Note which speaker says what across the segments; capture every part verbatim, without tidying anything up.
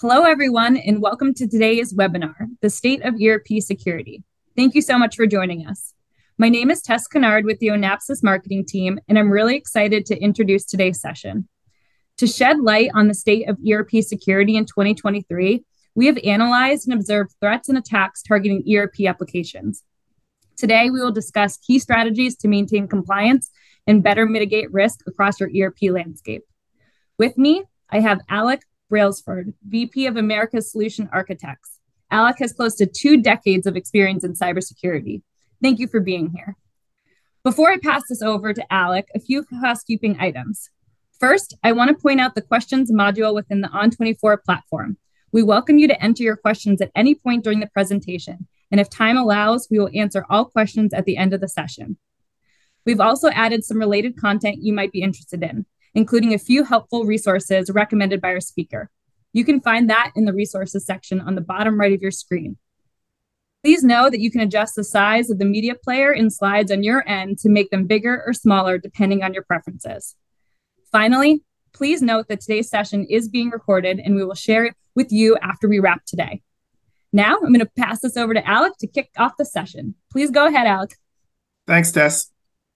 Speaker 1: Hello, everyone, and welcome to today's webinar, The State of E R P Security. Thank you so much for joining us. My name is Tess Kennard with the Onapsis marketing team, and I'm really excited to introduce today's session. To shed light on the state of E R P security in twenty twenty-three, we have analyzed and observed threats and attacks targeting E R P applications. Today, we will discuss key strategies to maintain compliance and better mitigate risk across your E R P landscape. With me, I have Alec Brailsford, V P of America's Solution Architects. Alec has close to two decades of experience in cybersecurity. Thank you for being here. Before I pass this over to Alec, a few housekeeping items. First, I want to point out the questions module within the On twenty-four platform. We welcome you to enter your questions at any point during the presentation, and if time allows, we will answer all questions at the end of the session. We've also added some related content you might be interested in, including a few helpful resources recommended by our speaker. You can find that in the resources section on the bottom right of your screen. Please know that you can adjust the size of the media player and slides on your end to make them bigger or smaller depending on your preferences. Finally, please note that today's session is being recorded and we will share it with you after we wrap today. Now I'm going to pass this over to Alec to kick off the session. Please go ahead, Alec.
Speaker 2: Thanks, Tess.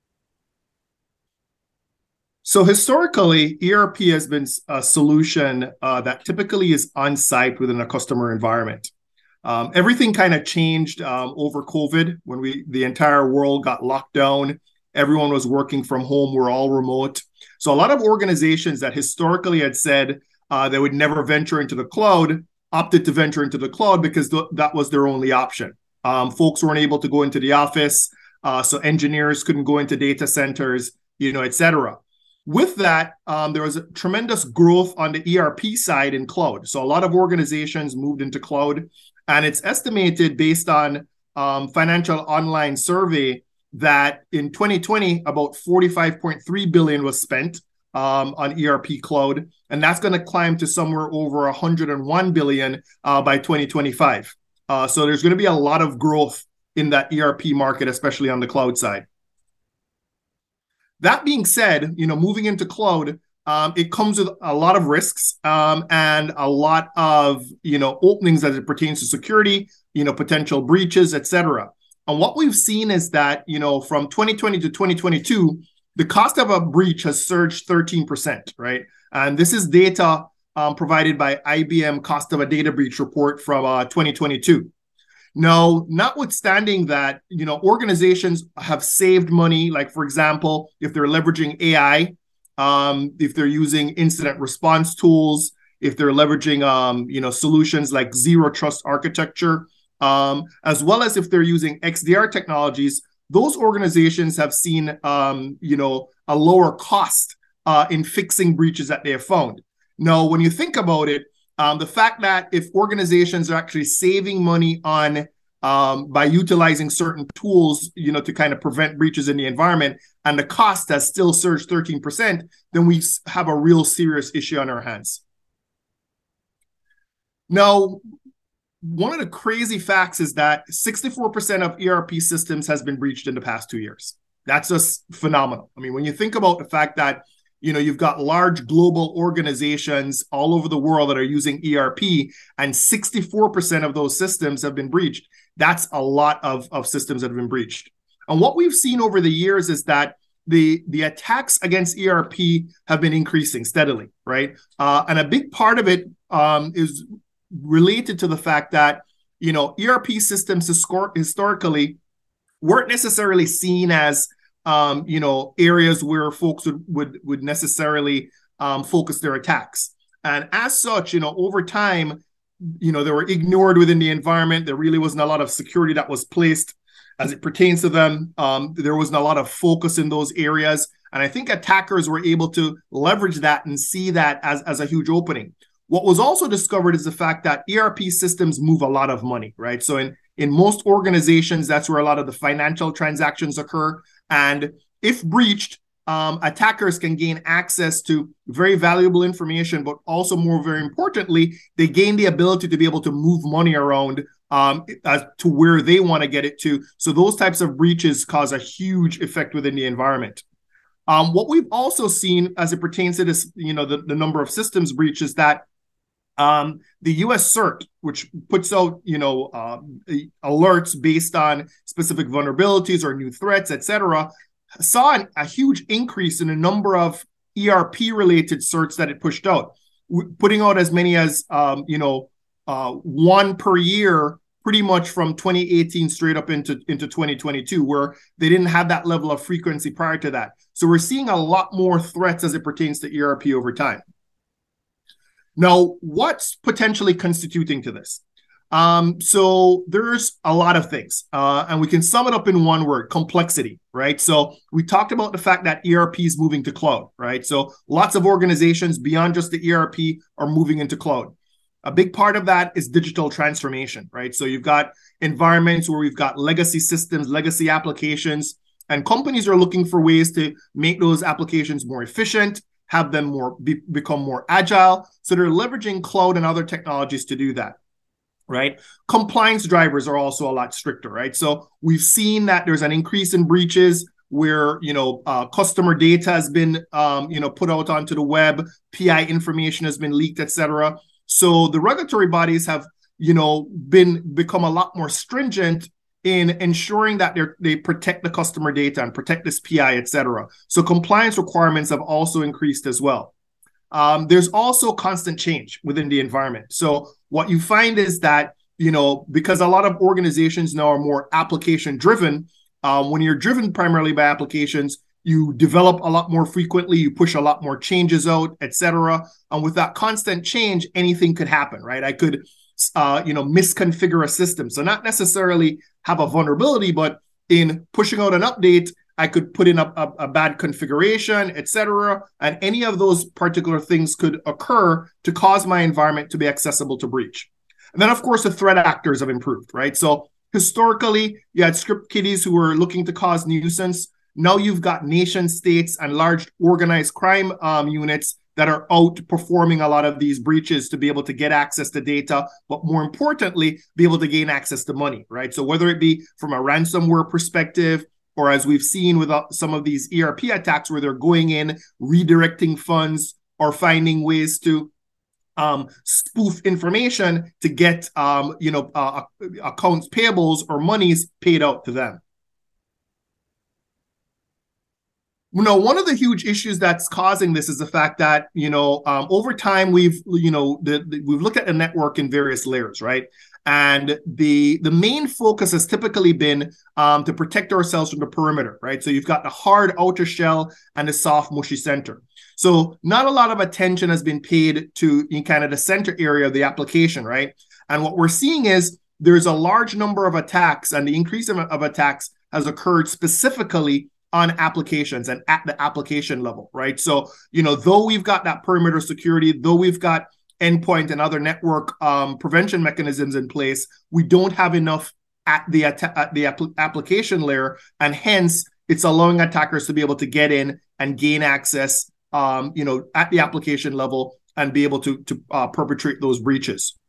Speaker 2: So historically, E R P has been a solution uh, that typically is on-site within a customer environment. Um, everything kind of changed um, over COVID when we the entire world got locked down. Everyone was working from home. We're all remote. So a lot of organizations that historically had said uh, they would never venture into the cloud opted to venture into the cloud because th- that was their only option. Um, folks weren't able to go into the office, uh, so engineers couldn't go into data centers, you know, et cetera. With that, um, there was a tremendous growth on the E R P side in cloud. So a lot of organizations moved into cloud, and it's estimated based on um, Financial Online survey that in twenty twenty, about forty-five point three billion dollars was spent um, on E R P cloud, and that's going to climb to somewhere over one hundred one billion dollars uh, by twenty twenty-five. Uh, so there's going to be a lot of growth in that E R P market, especially on the cloud side. That being said, you know, moving into cloud, um, it comes with a lot of risks um, and a lot of, you know, openings as it pertains to security, you know, potential breaches, et cetera. And what we've seen is that, you know, from twenty twenty to twenty twenty-two, the cost of a breach has surged thirteen percent, right? And this is data um, provided by I B M Cost of a Data Breach report from uh, twenty twenty-two. Now, notwithstanding that, you know, organizations have saved money, like, for example, if they're leveraging A I, um, if they're using incident response tools, if they're leveraging, um, you know, solutions like zero trust architecture, um, as well as if they're using X D R technologies, those organizations have seen, um, you know, a lower cost uh, in fixing breaches that they have found. Now, when you think about it, Um, the fact that if organizations are actually saving money on um, by utilizing certain tools, you know, to kind of prevent breaches in the environment, and the cost has still surged thirteen percent, then we have a real serious issue on our hands. Now, one of the crazy facts is that sixty-four percent of E R P systems has been breached in the past two years. That's just phenomenal. I mean, when you think about the fact that you know, you've got large global organizations all over the world that are using E R P, and sixty-four percent of those systems have been breached. That's a lot of, of systems that have been breached. And what we've seen over the years is that the, the attacks against E R P have been increasing steadily, right? Uh, and a big part of it um, is related to the fact that, you know, E R P systems historically weren't necessarily seen as Um, you know, areas where folks would would, would necessarily um, focus their attacks. And as such, you know, over time, you know, they were ignored within the environment. There really wasn't a lot of security that was placed as it pertains to them. Um, there wasn't a lot of focus in those areas. And I think attackers were able to leverage that and see that as, as a huge opening. What was also discovered is the fact that E R P systems move a lot of money, right? So in, in most organizations, that's where a lot of the financial transactions occur. And if breached, um, attackers can gain access to very valuable information, but also more very importantly, they gain the ability to be able to move money around um, as to where they want to get it to. So those types of breaches cause a huge effect within the environment. Um, what we've also seen as it pertains to this, you know, the, the number of systems breaches, that Um, the U S CERT, which puts out, you know, uh, alerts based on specific vulnerabilities or new threats, et cetera, saw an, a huge increase in the number of E R P-related certs that it pushed out, w- putting out as many as, um, you know, uh, one per year, pretty much from twenty eighteen straight up into, into twenty twenty-two, where they didn't have that level of frequency prior to that. So we're seeing a lot more threats as it pertains to E R P over time. Now, what's potentially constituting to this? Um, so there's a lot of things, uh, and we can sum it up in one word: complexity, right? So we talked about the fact that E R P is moving to cloud, right? So lots of organizations beyond just the E R P are moving into cloud. A big part of that is digital transformation, right? So you've got environments where we've got legacy systems, legacy applications, and companies are looking for ways to make those applications more efficient, have them more be, become more agile. So they're leveraging cloud and other technologies to do that, right? Compliance drivers are also a lot stricter, right? So we've seen that there's an increase in breaches where, you know, uh, customer data has been, um, you know, put out onto the web, P I information has been leaked, et cetera. So the regulatory bodies have, you know, been become a lot more stringent in ensuring that they they protect the customer data and protect this P I, et cetera. So compliance requirements have also increased as well. Um, there's also constant change within the environment. So what you find is that, you know, because a lot of organizations now are more application driven, um, when you're driven primarily by applications, you develop a lot more frequently, you push a lot more changes out, et cetera. And with that constant change, anything could happen, right? I could, uh, you know, misconfigure a system. So not necessarily have a vulnerability, but in pushing out an update, I could put in a, a, a bad configuration, et cetera. And any of those particular things could occur to cause my environment to be accessible to breach. And then, of course, the threat actors have improved, right? So historically, you had script kiddies who were looking to cause nuisance. Now you've got nation states and large organized crime um, units that are outperforming a lot of these breaches to be able to get access to data, but more importantly, be able to gain access to money, right? So whether it be from a ransomware perspective, or as we've seen with some of these E R P attacks where they're going in, redirecting funds, or finding ways to um, spoof information to get, um, you know, uh, accounts payables or monies paid out to them. You know, one of the huge issues that's causing this is the fact that, you know, um, over time we've, you know, the, the, we've looked at the network in various layers, right? And the the main focus has typically been um, to protect ourselves from the perimeter, right? So you've got the hard outer shell and the soft, mushy center. So not a lot of attention has been paid to in kind of the center area of the application, right? And what we're seeing is there's a large number of attacks, and the increase of, of attacks has occurred specifically on applications and at the application level, right? So, you know, though we've got that perimeter security, though we've got endpoint and other network um, prevention mechanisms in place, we don't have enough at the at the app- application layer, and hence it's allowing attackers to be able to get in and gain access, um, you know, at the application level and be able to to uh, perpetrate those breaches.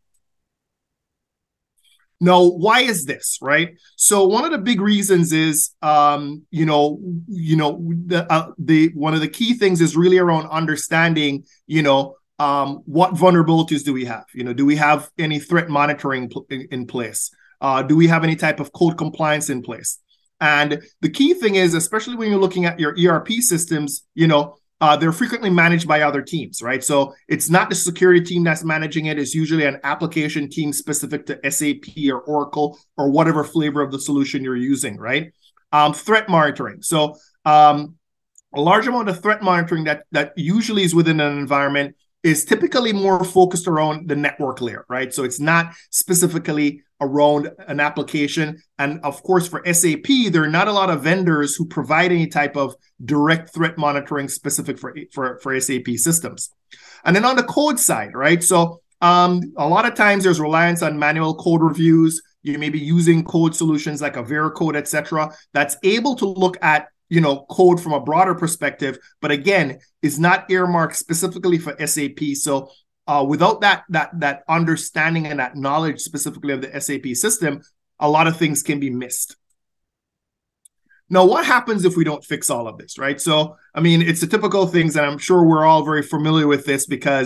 Speaker 2: Now, why is this, right? So one of the big reasons is, um, you know, you know, the uh, the one of the key things is really around understanding, you know, um, what vulnerabilities do we have? You know, do we have any threat monitoring pl- in, in place? Uh, do we have any type of code compliance in place? And the key thing is, especially when you're looking at your E R P systems, you know, Uh, they're frequently managed by other teams, right? So it's not the security team that's managing it. It's usually an application team specific to S A P or Oracle or whatever flavor of the solution you're using, right? Um, threat monitoring. So um, a large amount of threat monitoring that that usually is within an environment is typically more focused around the network layer, right? So it's not specifically around an application. And of course, for S A P, there are not a lot of vendors who provide any type of direct threat monitoring specific for, for, for S A P systems. And then on the code side, right? So um, a lot of times there's reliance on manual code reviews. You may be using code solutions like a Veracode, et cetera, that's able to look at, you know, code from a broader perspective, but again, is not earmarked specifically for S A P. So uh, without that that that understanding and that knowledge specifically of the S A P system, a lot of things can be missed. Now, what happens if we don't fix all of this, right? So, I mean, it's the typical things, and I'm sure we're all very familiar with this because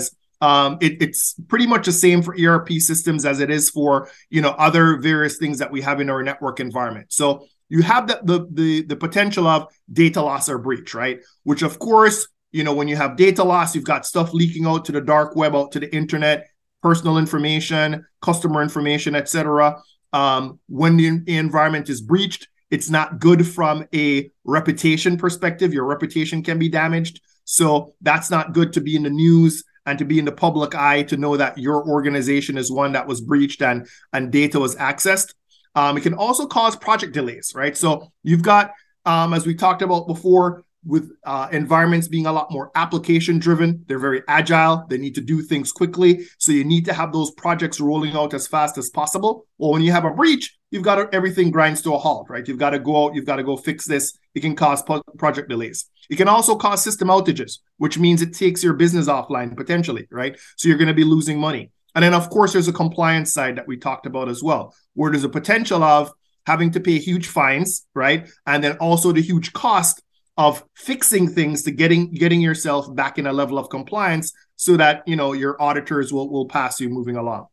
Speaker 2: Um, it, it's pretty much the same for E R P systems as it is for, you know, other various things that we have in our network environment. So you have the, the, the, the potential of data loss or breach, right? Which, of course, you know, when you have data loss, you've got stuff leaking out to the dark web, out to the internet, personal information, customer information, et cetera. Um, when the environment is breached, it's not good from a reputation perspective. Your reputation can be damaged. So that's not good to be in the news and to be in the public eye to know that your organization is one that was breached and, and data was accessed. Um, it can also cause project delays, right? So you've got, um, as we talked about before, with uh, environments being a lot more application driven, they're very agile. They need to do things quickly. So you need to have those projects rolling out as fast as possible. Well, when you have a breach, you've got to, everything grinds to a halt, right? You've got to go out, you've got to go fix this. It can cause po- project delays. It can also cause system outages, which means it takes your business offline potentially, right? So you're going to be losing money. And then, of course, there's a compliance side that we talked about as well, where there's a potential of having to pay huge fines, right? And then also the huge cost of fixing things to getting getting yourself back in a level of compliance so that, you know, your auditors will, will pass you moving along.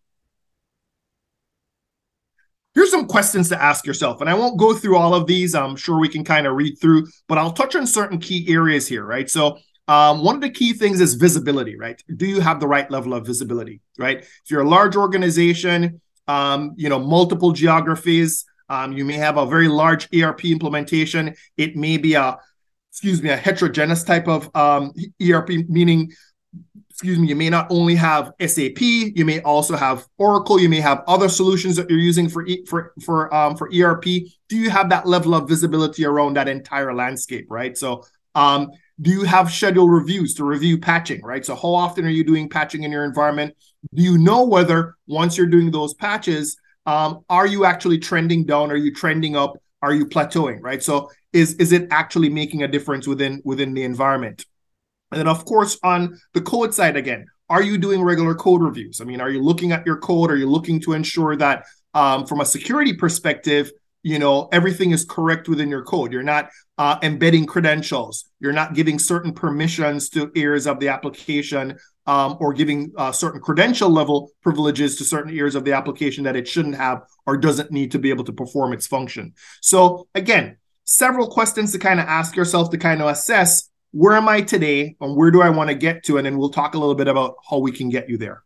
Speaker 2: Here's some questions to ask yourself, and I won't go through all of these. I'm sure we can kind of read through, but I'll touch on certain key areas here, right? So um, one of the key things is visibility, right? Do you have the right level of visibility, right? If you're a large organization, um, you know, multiple geographies, um, you may have a very large E R P implementation. It may be a excuse me, a heterogeneous type of um, E R P, meaning, excuse me, you may not only have S A P, you may also have Oracle, you may have other solutions that you're using for e- for for um, for E R P. Do you have that level of visibility around that entire landscape, right? So, um, do you have scheduled reviews to review patching, right? So, how often are you doing patching in your environment? Do you know whether once you're doing those patches, um, are you actually trending down? Are you trending up? Are you plateauing, right? So is, is it actually making a difference within, within the environment? And then, of course, on the code side, again, are you doing regular code reviews? I mean, are you looking at your code? Are you looking to ensure that um, from a security perspective, you know, everything is correct within your code? You're not uh, embedding credentials. You're not giving certain permissions to areas of the application um, or giving uh, certain credential level privileges to certain areas of the application that it shouldn't have or doesn't need to be able to perform its function. So again, several questions to kind of ask yourself to kind of assess, where am I today and where do I want to get to? And then we'll talk a little bit about how we can get you there.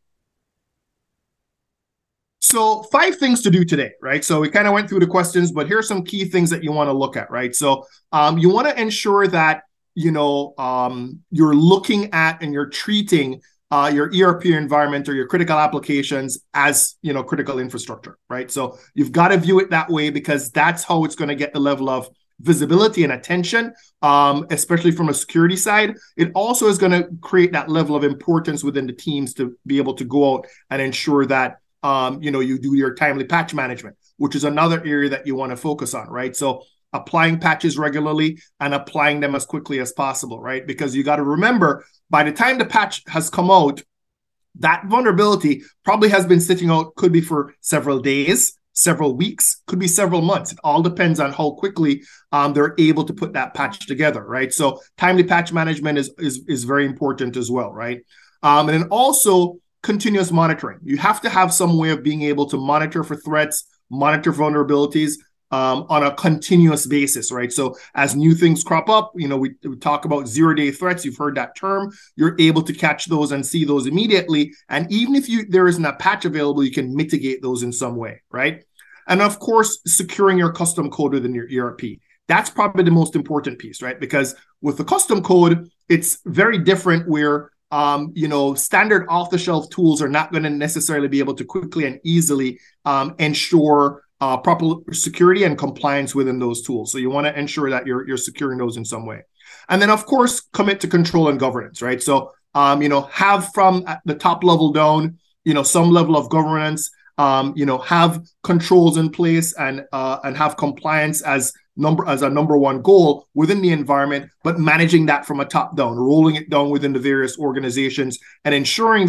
Speaker 2: So five things to do today, right? So we kind of went through the questions, but here are some key things that you want to look at, right? So um, you want to ensure that, you know, um, you're looking at and you're treating uh, your E R P environment or your critical applications as, you know, critical infrastructure, right? So you've got to view it that way because that's how it's going to get the level of visibility and attention, um, especially from a security side. It also is going to create that level of importance within the teams to be able to go out and ensure that, um, you know, you do your timely patch management, which is another area that you want to focus on, right? So applying patches regularly and applying them as quickly as possible, right? Because you got to remember, by the time the patch has come out, that vulnerability probably has been sitting out, could be for several days, several weeks, could be several months. It all depends on how quickly um, they're able to put that patch together, right? So timely patch management is, is, is very important as well, right? Um, and then also continuous monitoring. You have to have some way of being able to monitor for threats, monitor vulnerabilities um, on a continuous basis, right? So as new things crop up, you know, we, we talk about zero-day threats. You've heard that term. You're able to catch those and see those immediately. And even if you there isn't a patch available, you can mitigate those in some way, right? And of course, securing your custom code within your E R P. That's probably the most important piece, right? Because with the custom code, it's very different where, um, you know, standard off-the-shelf tools are not going to necessarily be able to quickly and easily um, ensure uh, proper security and compliance within those tools. So you want to ensure that you're, you're securing those in some way. And then, of course, commit to control and governance, right? So, um, you know, have from the top level down, you know, some level of governance. Um, you know, have controls in place and uh, and have compliance as number as a number one goal within the environment, but managing that from a top down, rolling it down within the various organizations and ensuring that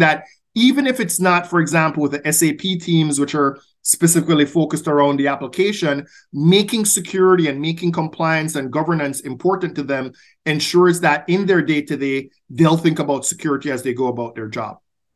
Speaker 2: even if it's not, for example, with the S A P teams, which are specifically focused around the application, making security and making compliance and governance important to them ensures that in their day-to-day, they'll think about security as they go about their job.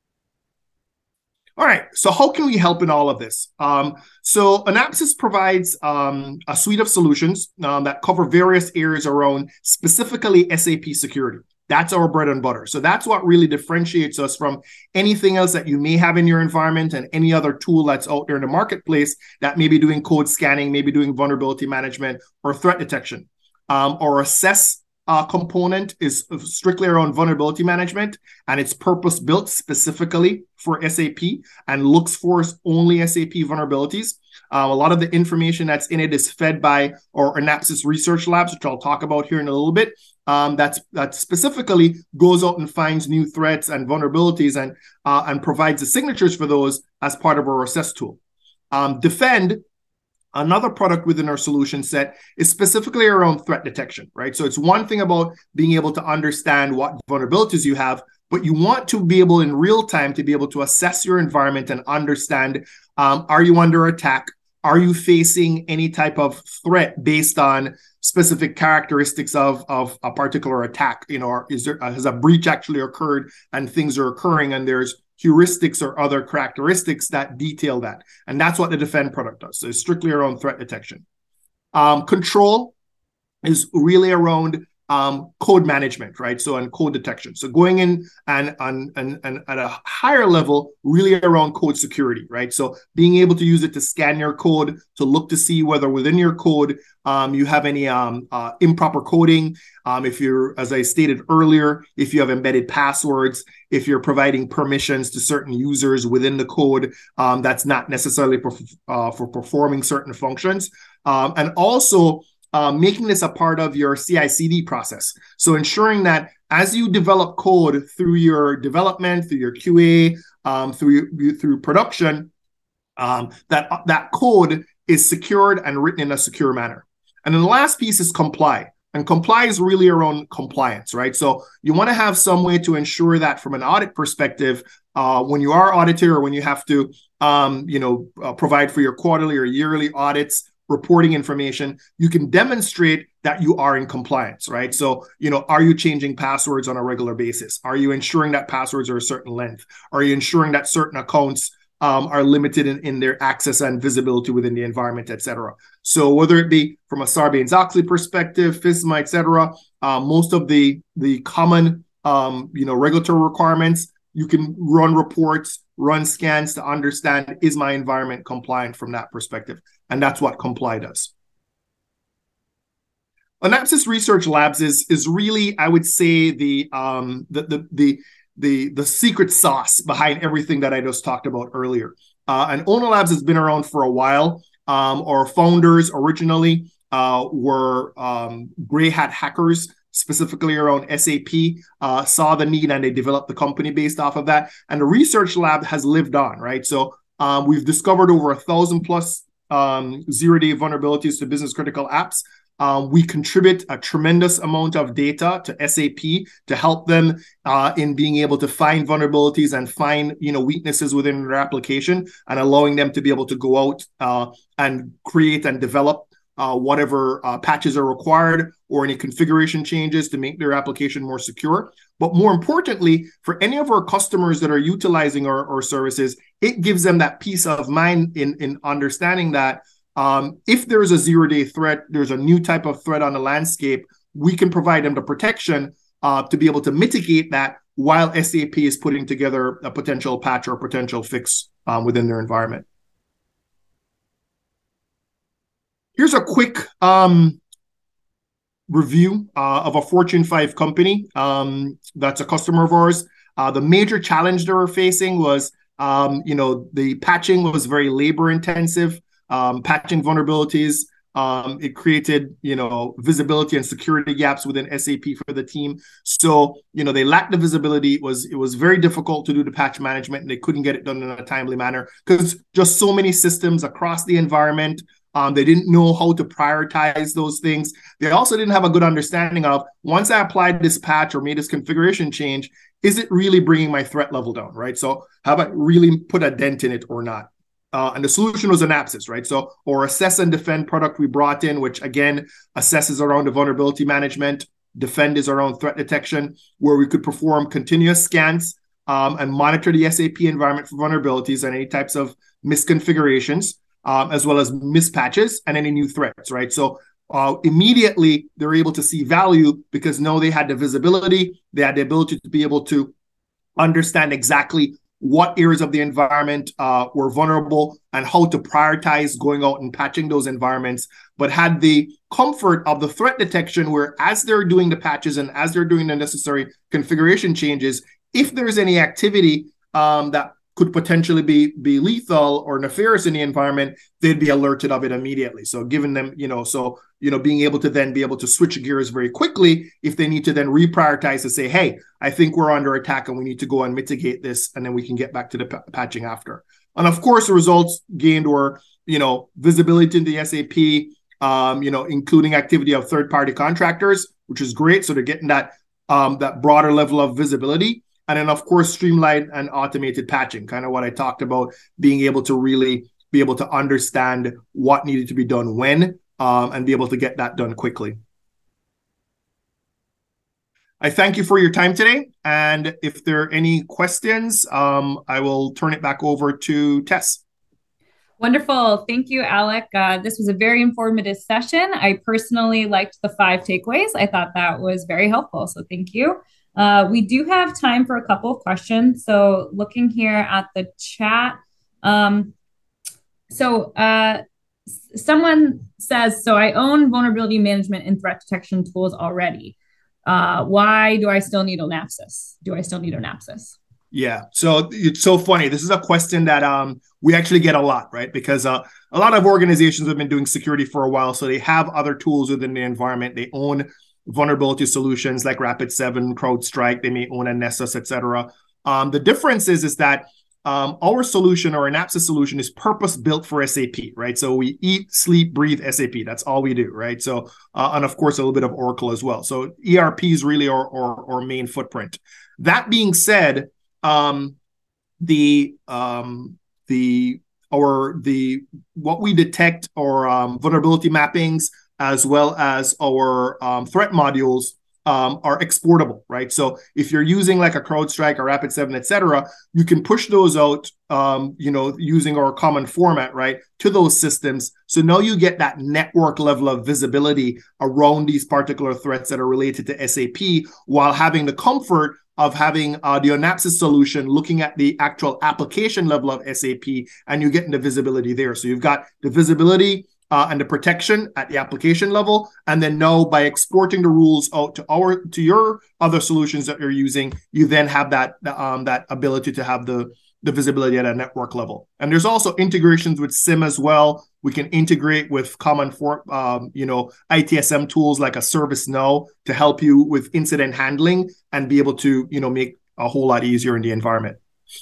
Speaker 2: All right, so how can we help in all of this? Um, so Anapsys provides um, a suite of solutions um, that cover various areas around specifically S A P security. That's our bread and butter. So that's what really differentiates us from anything else that you may have in your environment and any other tool that's out there in the marketplace that may be doing code scanning, maybe doing vulnerability management or threat detection. Um, our assess uh, component is strictly around vulnerability management, and it's purpose-built specifically for S A P and looks for only S A P vulnerabilities. Uh, a lot of the information that's in it is fed by our Anapsys research labs, which I'll talk about here in a little bit. Um, that's that specifically goes out and finds new threats and vulnerabilities and uh, and provides the signatures for those as part of our assess tool. Um, Defend, another product within our solution set, is specifically around threat detection, right? So it's one thing about being able to understand what vulnerabilities you have, but you want to be able in real time to be able to assess your environment and understand, um, are you under attack? Are you facing any type of threat based on specific characteristics of, of a particular attack? You know, or is there, has a breach actually occurred and things are occurring and there's heuristics or other characteristics that detail that? And that's what the Defend product does. So it's strictly around threat detection. Um, Control is really around um, code management, right? So and code detection. So going in and, and, and, and at a higher level, really around code security, right? So being able to use it to scan your code, to look to see whether within your code um, you have any um, uh, improper coding. Um, if you're, as I stated earlier, if you have embedded passwords, if you're providing permissions to certain users within the code, um, that's not necessarily for, uh, for performing certain functions. Um, and also, Uh, making this a part of your C I C D process. So ensuring that as you develop code through your development, through your Q A, um, through through production, um, that that code is secured and written in a secure manner. And then the last piece is comply. And comply is really around compliance, right? So you want to have some way to ensure that from an audit perspective, uh, when you are audited or when you have to, um, you know, uh, provide for your quarterly or yearly audits, reporting information, you can demonstrate that you are in compliance, right? So, you know, are you changing passwords on a regular basis? Are you ensuring that passwords are a certain length? Are you ensuring that certain accounts um, are limited in, in their access and visibility within the environment, et cetera? So whether it be from a Sarbanes-Oxley perspective, FISMA, et cetera, uh, most of the, the common, um, you know, regulatory requirements, you can run reports, run scans to understand, is my environment compliant from that perspective? And that's what Comply does. Anapsys Research Labs is, is really, I would say, the, um, the, the, the, the, the secret sauce behind everything that I just talked about earlier. Uh, and Ono Labs has been around for a while. Um, our founders originally uh, were um, gray hat hackers, specifically around S A P, uh, saw the need and they developed the company based off of that. And the research lab has lived on, right? So um, we've discovered over a thousand plus um, zero-day vulnerabilities to business critical apps. Um, we contribute a tremendous amount of data to S A P to help them uh, in being able to find vulnerabilities and find, you know, weaknesses within their application and allowing them to be able to go out uh, and create and develop Uh, whatever uh, patches are required or any configuration changes to make their application more secure. But more importantly, for any of our customers that are utilizing our, our services, it gives them that peace of mind in, in understanding that um, if there's a zero-day threat, there's a new type of threat on the landscape, we can provide them the protection uh, to be able to mitigate that while S A P is putting together a potential patch or potential fix um, within their environment. Here's a quick um, review uh, of a Fortune five company um, that's a customer of ours. Uh, the major challenge they were facing was, um, you know, the patching was very labor intensive. Um, patching vulnerabilities, um, it created, you know, visibility and security gaps within S A P for the team. So, you know, they lacked the visibility. It was it was very difficult to do the patch management, and they couldn't get it done in a timely manner because just so many systems across the environment. Um, they didn't know how to prioritize those things. They also didn't have a good understanding of, once I applied this patch or made this configuration change, is it really bringing my threat level down, right? So how about really put a dent in it or not? Uh, and the solution was Anapsys, right? So, or Assess and Defend product we brought in, which again, assesses around the vulnerability management. Defend is around threat detection, where we could perform continuous scans um, and monitor the S A P environment for vulnerabilities and any types of misconfigurations, um, as well as mispatches and any new threats, right? So uh, immediately they're able to see value because now they had the visibility, they had the ability to be able to understand exactly what areas of the environment uh, were vulnerable and how to prioritize going out and patching those environments, but had the comfort of the threat detection where as they're doing the patches and as they're doing the necessary configuration changes, if there's any activity um, that could potentially be, be lethal or nefarious in the environment, they'd be alerted of it immediately. So giving them, you know, so, you know, being able to then be able to switch gears very quickly if they need to then reprioritize to say, hey, I think we're under attack and we need to go and mitigate this, and then we can get back to the p- patching after. And of course, the results gained were, you know, visibility in the S A P, um, you know, including activity of third-party contractors, which is great. So they're getting that um, that broader level of visibility. And then, of course, streamlined and automated patching, kind of what I talked about, being able to really be able to understand what needed to be done when, um, and be able to get that done quickly. I thank you for your time today. And if there are any questions, um, I will turn it back over to Tess.
Speaker 1: Wonderful. Thank you, Alec. Uh, this was a very informative session. I personally liked the five takeaways. I thought that was very helpful. So thank you. Uh, we do have time for a couple of questions. So looking here at the chat. Um, so uh, someone says, so I own vulnerability management and threat detection tools already. Uh, why do I still need Anapsys? Do I still need Anapsys?
Speaker 2: Yeah, so it's so funny. This is a question that um, we actually get a lot, right? Because uh, a lot of organizations have been doing security for a while, so they have other tools within the environment. They own vulnerability solutions like Rapid seven, CrowdStrike. They may own a Nessus, et cetera. Um, the difference is, is that um, our solution or Anapsys solution is purpose-built for S A P, right? So we eat, sleep, breathe S A P. That's all we do, right? So, uh, and of course, a little bit of Oracle as well. So E R P is really our, our, our main footprint. That being said, um, the um, the or the what we detect or um, vulnerability mappings as well as our um, threat modules um, are exportable, right? So if you're using like a CrowdStrike or Rapid seven, et cetera, you can push those out, um, you know, using our common format, right, to those systems. So now you get that network level of visibility around these particular threats that are related to S A P while having the comfort of having uh, the Anapsys solution looking at the actual application level of S A P, and you're getting the visibility there. So you've got the visibility uh, and the protection at the application level, and then now by exporting the rules out to our to your other solutions that you're using, you then have that um, that ability to have the the visibility at a network level. And there's also integrations with S I M as well. We can integrate with common for, um, you know, I T S M tools like a ServiceNow to help you with incident handling and be able to, you know, make a whole lot easier in the environment.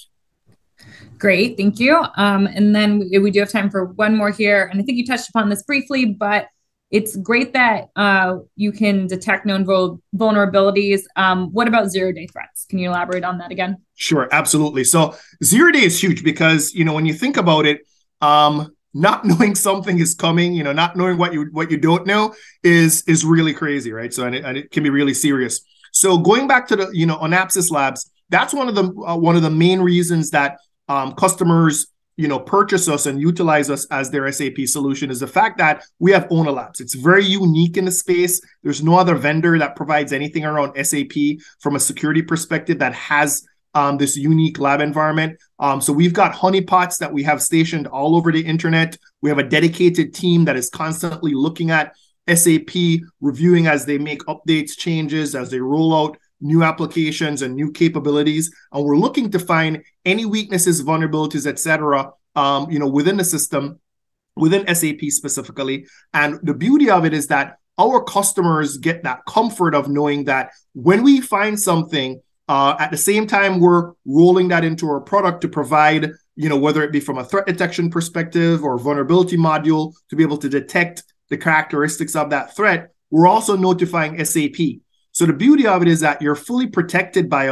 Speaker 1: Great, thank you. Um, and then we, we do have time for one more here. And I think you touched upon this briefly, but it's great that uh, you can detect known vul- vulnerabilities. Um, what about zero-day threats? Can you elaborate on that again?
Speaker 2: Sure, absolutely. So zero day is huge because, you know, when you think about it, um, not knowing something is coming, you know, not knowing what you what you don't know is is really crazy, right? So and it, and it can be really serious. So going back to the, you know, Anapsys Labs, that's one of the uh, one of the main reasons that um, customers, you know, purchase us and utilize us as their S A P solution is the fact that we have Ona Labs. It's very unique in the space. There's no other vendor that provides anything around S A P from a security perspective that has um, this unique lab environment. Um, so we've got honeypots that we have stationed all over the internet. We have a dedicated team that is constantly looking at S A P, reviewing as they make updates, changes, as they roll out new applications and new capabilities. And we're looking to find any weaknesses, vulnerabilities, et cetera, um, you know, within the system, within S A P specifically. And the beauty of it is that our customers get that comfort of knowing that when we find something, uh, at the same time, we're rolling that into our product to provide, you know, whether it be from a threat detection perspective or vulnerability module to be able to detect the characteristics of that threat, we're also notifying S A P. So the beauty of it is that you're fully protected by us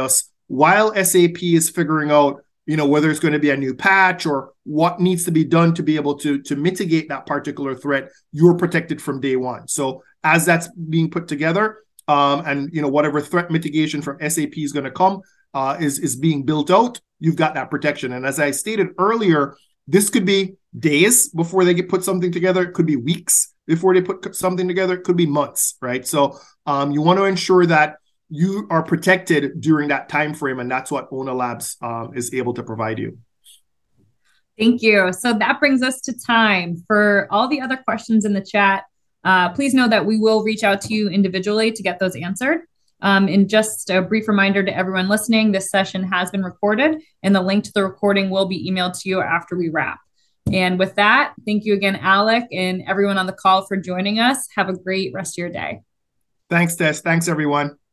Speaker 2: while S A P is figuring out, you know, whether it's going to be a new patch or what needs to be done to be able to, to mitigate that particular threat, you're protected from day one. So as that's being put together, um, and, you know, whatever threat mitigation from S A P is going to come uh, is, is being built out, you've got that protection. And as I stated earlier, this could be days before they get put something together. It could be weeks before they put something together. It could be months, right? So um, you want to ensure that you are protected during that time frame, and that's what Ona Labs um, is able to provide you.
Speaker 1: Thank you. So that brings us to time. For all the other questions in the chat, uh, please know that we will reach out to you individually to get those answered. Um, and just a brief reminder to everyone listening, this session has been recorded, and the link to the recording will be emailed to you after we wrap. And with that, thank you again, Alec, and everyone on the call for joining us. Have a great rest of your day.
Speaker 2: Thanks, Tess. Thanks, everyone.